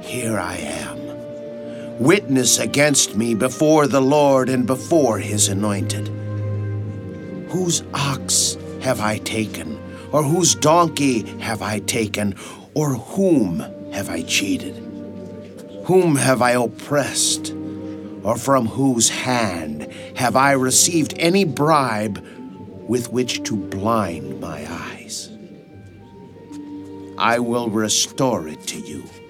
here I am. Witness against me before the Lord and before his anointed. Whose ox have I taken, or whose donkey have I taken, or whom have I cheated? Whom have I oppressed, or from whose hand have I received any bribe with which to blind my eyes? I will restore it to you